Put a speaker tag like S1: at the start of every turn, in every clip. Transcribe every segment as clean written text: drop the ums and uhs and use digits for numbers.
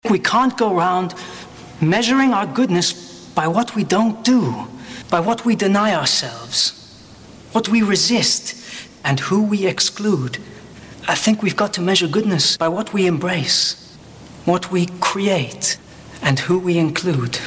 S1: We can't go around measuring our goodness by what we don't do, by what we deny ourselves, what we resist, and who we exclude. I think we've got to measure goodness by what we embrace, what we create, and who we include.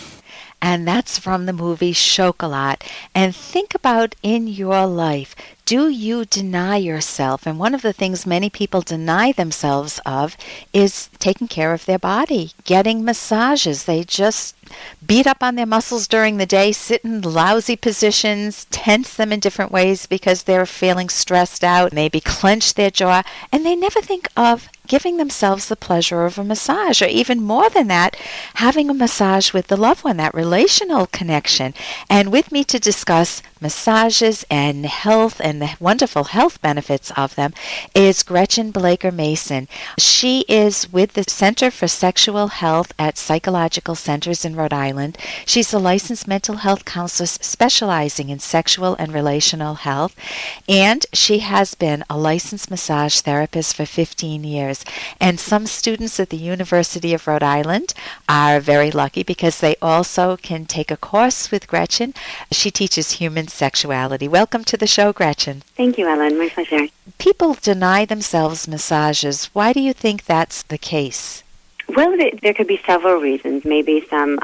S2: And that's from the movie Chocolat. And think about in your life, do you deny yourself? And one of the things many people deny themselves of is taking care of their body, getting massages. They just beat up on their muscles during the day, sit in lousy positions, tense them in different ways because they're feeling stressed out, maybe clench their jaw, and they never think of giving themselves the pleasure of a massage, or even more than that, having a massage with the loved one, that relational connection. And with me to discuss massages and health and the wonderful health benefits of them is Gretchen Blaker Mason. She is with the Center for Sexual Health at Psychological Centers in Rhode Island. She's a licensed mental health counselor specializing in sexual and relational health, and she has been a licensed massage therapist for 15 years. And some students at the University of Rhode Island are very lucky because they also can take a course with Gretchen. She teaches human sexuality. Welcome to the show, Gretchen.
S3: Thank you, Ellen. My pleasure.
S2: People deny themselves massages. Why do you think that's the case?
S3: Well, there could be several reasons. Maybe some,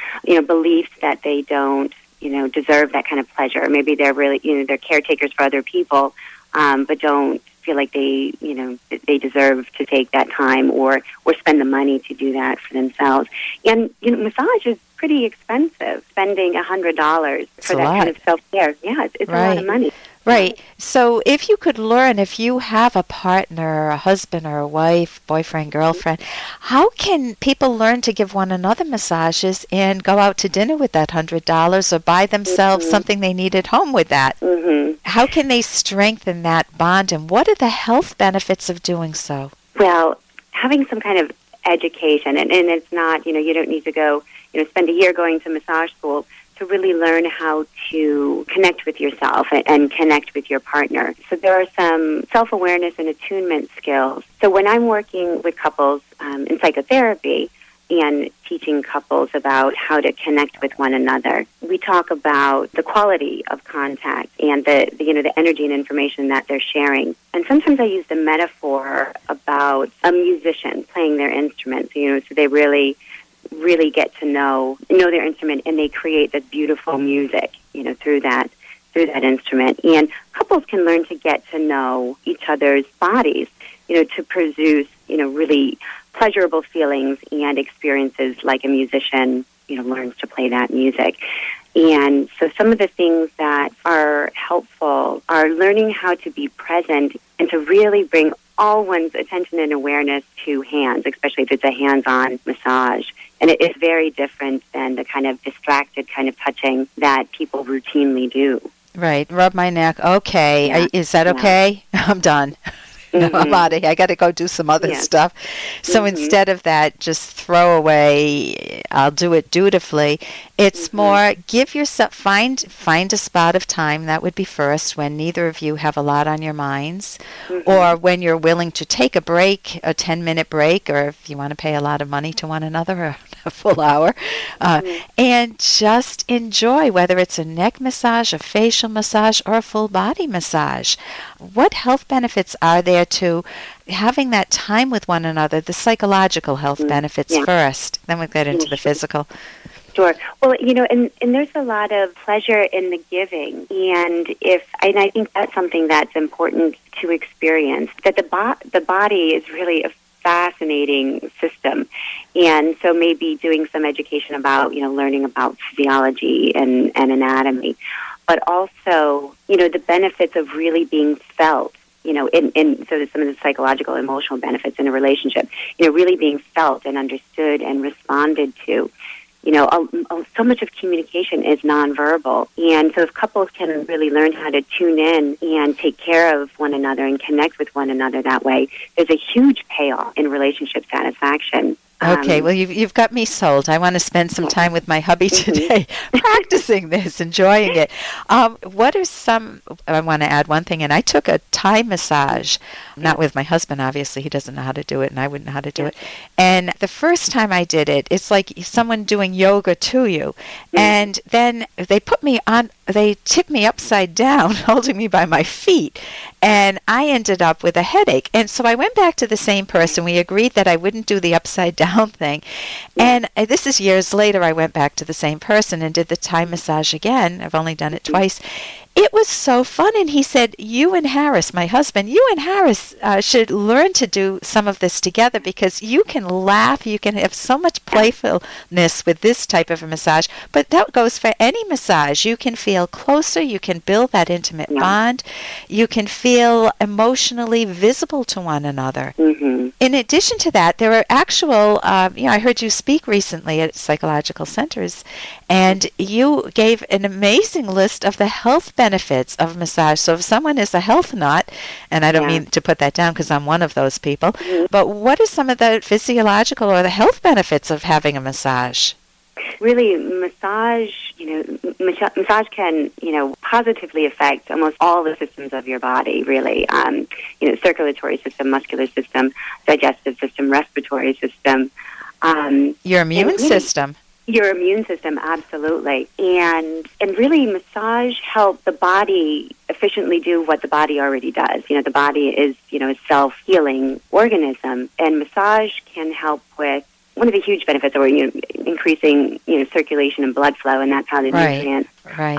S3: beliefs that they don't, deserve that kind of pleasure. Maybe they're really, they're caretakers for other people, but don't feel like they deserve to take that time or spend the money to do that for themselves. And massage is pretty expensive. Spending $100 for that kind of self-care, it's
S2: right.
S3: a lot of money.
S2: Right. So if you could learn, if you have a partner, a husband or a wife, boyfriend, girlfriend, how can people learn to give one another massages and go out to dinner with that $100 or buy themselves something they need at home with that? How can they strengthen that bond, and what are the health benefits of doing so?
S3: Well, having some kind of education, and it's not, you don't need to go, spend a year going to massage school to really learn how to connect with yourself and connect with your partner. So there are some self-awareness and attunement skills. So when I'm working with couples in psychotherapy and teaching couples about how to connect with one another, we talk about the quality of contact and the energy and information that they're sharing. And sometimes I use the metaphor about a musician playing their instrument, so they really get to know their instrument, and they create this beautiful music, through that instrument. And couples can learn to get to know each other's bodies, to produce, really pleasurable feelings and experiences like a musician, learns to play that music. And so some of the things that are helpful are learning how to be present and to really bring all one's attention and awareness to hands, especially if it's a hands-on massage. And it is very different than the kind of distracted kind of touching that people routinely do.
S2: Right. Rub my neck. Okay.
S3: Yeah.
S2: Is that okay? I'm done. No, I'm out of here. I got to go do some other stuff. So instead of that, just throw away, I'll do it dutifully. It's more, give yourself, find a spot of time, that would be first, when neither of you have a lot on your minds, or when you're willing to take a break, a 10-minute break, or if you want to pay a lot of money to one another, a full hour, and just enjoy, whether it's a neck massage, a facial massage, or a full body massage. What health benefits are there to having that time with one another? The psychological health benefits first, then we'll get into the physical.
S3: Sure. Well, and there's a lot of pleasure in the giving, and I think that's something that's important to experience. That the body is really a fascinating system, and so maybe doing some education about learning about physiology and anatomy, but also the benefits of really being felt. So there's some of the psychological, emotional benefits in a relationship. Really being felt and understood and responded to. So much of communication is nonverbal. And so if couples can really learn how to tune in and take care of one another and connect with one another that way, there's a huge payoff in relationship satisfaction.
S2: Okay, well, you've got me sold. I want to spend some time with my hubby today practicing this, enjoying it. What are some, I want to add one thing, and I took a Thai massage, not with my husband, obviously. He doesn't know how to do it, and I wouldn't know how to do it. And the first time I did it, it's like someone doing yoga to you. And then they tipped me upside down, holding me by my feet, and I ended up with a headache. And so I went back to the same person. We agreed that I wouldn't do the upside down thing. And this is years later, I went back to the same person and did the Thai massage again. I've only done it twice. It was so fun. And he said, you and Harris, my husband, you and Harris should learn to do some of this together, because you can laugh. You can have so much playfulness with this type of a massage. But that goes for any massage. You can feel closer. You can build that intimate bond. You can feel emotionally visible to one another. In addition to that, there are actual, I heard you speak recently at psychological centers, and you gave an amazing list of the health benefits of massage. So if someone is a health nut, and I don't mean to put that down because I'm one of those people, but what are some of the physiological or the health benefits of having a massage?
S3: Really, massage can, positively affect almost all the systems of your body, really. Circulatory system, muscular system, digestive system, respiratory system.
S2: Your immune system.
S3: Your immune system, absolutely. And really, massage helps the body efficiently do what the body already does. The body is, a self-healing organism, and massage can help with one of the huge benefits are increasing circulation and blood flow, and that's how the nutrients.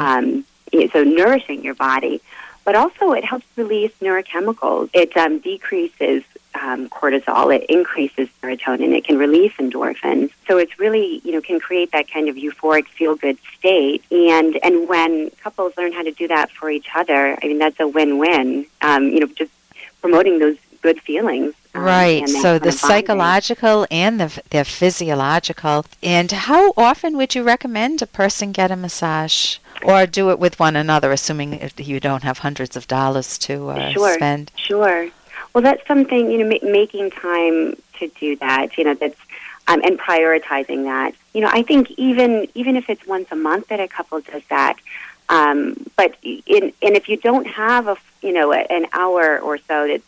S3: So nourishing your body, but also it helps release neurochemicals. It decreases cortisol. It increases serotonin. It can release endorphins. So it's really can create that kind of euphoric, feel-good state. And when couples learn how to do that for each other, I mean that's a win-win. Just promoting those good feelings.
S2: Right. So the psychological and the physiological. And how often would you recommend a person get a massage, or do it with one another, assuming you don't have hundreds of dollars to spend? Sure.
S3: Well, that's something, making time to do that, that's and prioritizing that. I think even if it's once a month that a couple does that, but if you don't have an hour or so, it's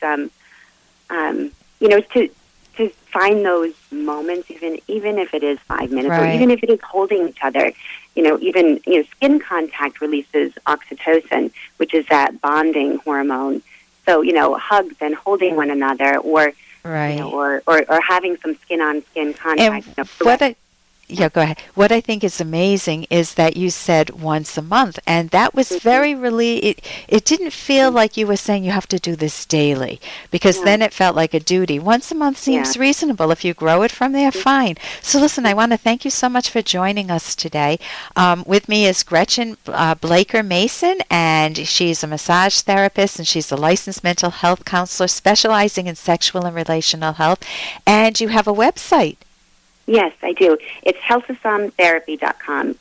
S3: to find those moments, even if it is 5 minutes, or even if it is holding each other. Skin contact releases oxytocin, which is that bonding hormone. So hugs and holding one another, or or having some skin-on-skin contact.
S2: And go ahead. What I think is amazing is that you said once a month, and that was very it didn't feel like you were saying you have to do this daily, because then it felt like a duty. Once a month seems reasonable. If you grow it from there, fine. So listen, I want to thank you so much for joining us today. With me is Gretchen Blaker Mason, and she's a massage therapist, and she's a licensed mental health counselor specializing in sexual and relational health, and you have a website.
S3: Yes, I do. It's Hälsosam.therapy.com.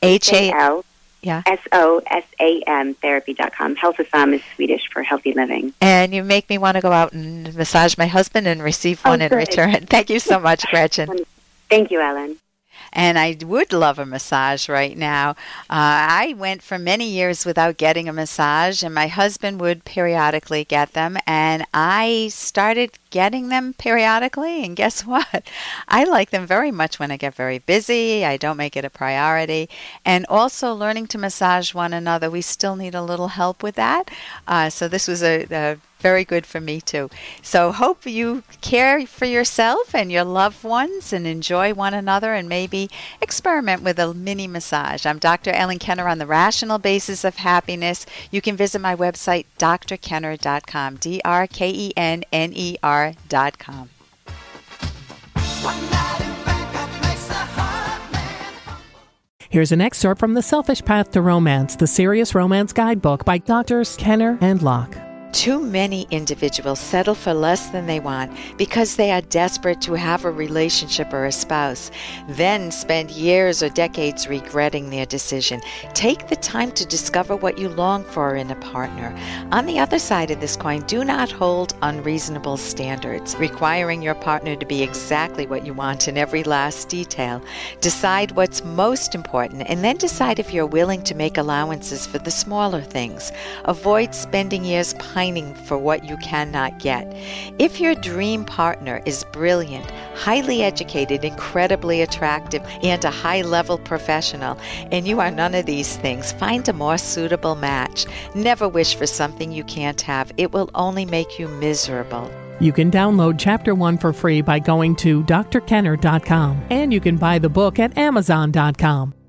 S3: HALSOSAM therapy.com. Hälsosam is Swedish for healthy living.
S2: And you make me want to go out and massage my husband and receive one in return. Thank you so much, Gretchen.
S3: Thank you, Ellen.
S2: And I would love a massage right now. I went for many years without getting a massage, and my husband would periodically get them, and I started getting them periodically, and guess what? I like them very much when I get very busy. I don't make it a priority. And also learning to massage one another. We still need a little help with that. So this was a very good for me too. So hope you care for yourself and your loved ones and enjoy one another, and maybe experiment with a mini massage. I'm Dr. Ellen Kenner on the Rational Basis of Happiness. You can visit my website, drkenner.com, drkenner.com.
S4: Here's an excerpt from The Selfish Path to Romance, the Serious Romance Guidebook by Drs. Kenner and Locke.
S2: Too many individuals settle for less than they want because they are desperate to have a relationship or a spouse, then spend years or decades regretting their decision. Take the time to discover what you long for in a partner. On the other side of this coin, do not hold unreasonable standards, requiring your partner to be exactly what you want in every last detail. Decide what's most important and then decide if you're willing to make allowances for the smaller things. Avoid spending years pining for what you cannot get. If your dream partner is brilliant, highly educated, incredibly attractive, and a high-level professional, and you are none of these things, find a more suitable match. Never wish for something you can't have. It will only make you miserable.
S4: You can download Chapter 1 for free by going to drkenner.com, and you can buy the book at amazon.com.